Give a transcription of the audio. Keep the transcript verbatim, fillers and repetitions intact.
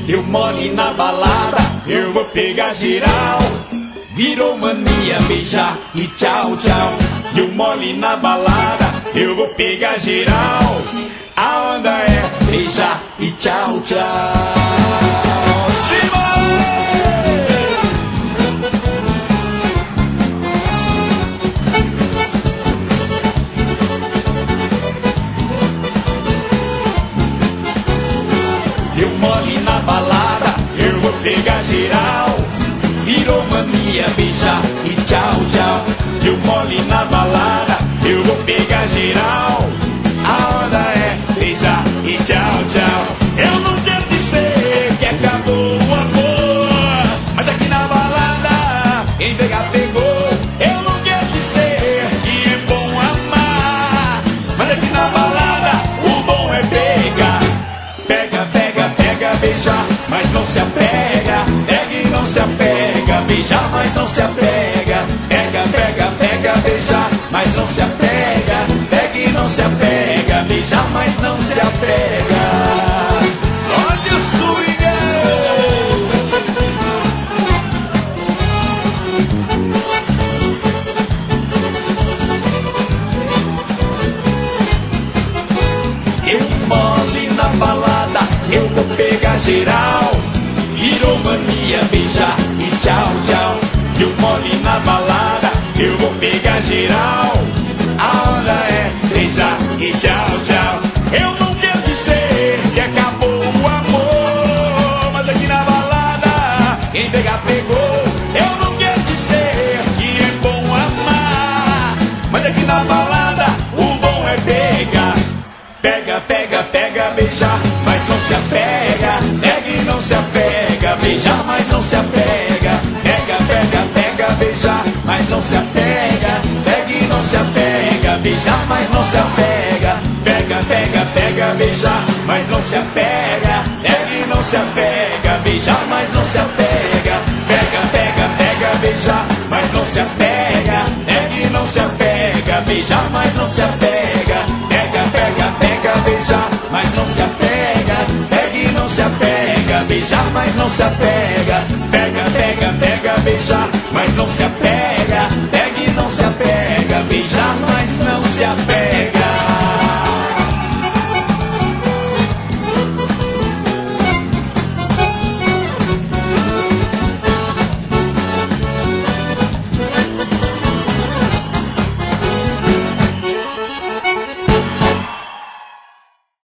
deu mole na balada, eu vou pegar geral. Virou mania beijar e tchau, tchau. Deu mole na balada, eu vou pegar geral. A onda é beijar e tchau, tchau. Simone! Deu mole na balada, eu vou pegar geral. Virou mania beijar e tchau, tchau. Deu mole na balada, eu vou pegar geral. A onda é beijar e tchau, tchau. Eu não quero dizer que acabou o amor, mas aqui na balada quem pegar pegou. Eu não quero dizer que é bom amar, mas aqui na balada o bom é pegar. Pega, pega, pega, beijar, mas não se apega. Pega e não se apega, beijar, mas não se apega. Pega, pega, pega, beijar, mas não se apega. Pega e não se apega, beijar, mas não se apega. Olha o swingão! Eu mole na balada, eu vou pegar geral. Virou mania beijar e tchau, tchau. Eu mole na balada, eu vou pegar geral. A onda é beijar e tchau, tchau. Eu não quero dizer que acabou o amor, mas aqui na balada quem pegar pegou. Eu não quero dizer que é bom amar, mas aqui na balada o bom é pegar. Pega, pega, pega, beijar, mas não se apega. Pega e não se apega, beijar, mas não se apega. Pega, pega, pega, beijar, mas não se apega. Pega e não se apega, beijar, mas não se apega. Pega, pega, pega, beijar, mas não se apega. Pega e não se apega, beijar, mas não se apega. Pega, pega, pega, beijar, mas não se apega. Pega e não se apega, beijar, mas não se apega. Pega, pega, pega, beijar, mas não se apega. Pega e não se apega, beijar, mas não se apega. Pega, pega, pega, beijar, mas não se apega. Pega e não se apega, beijar, mas não se apega.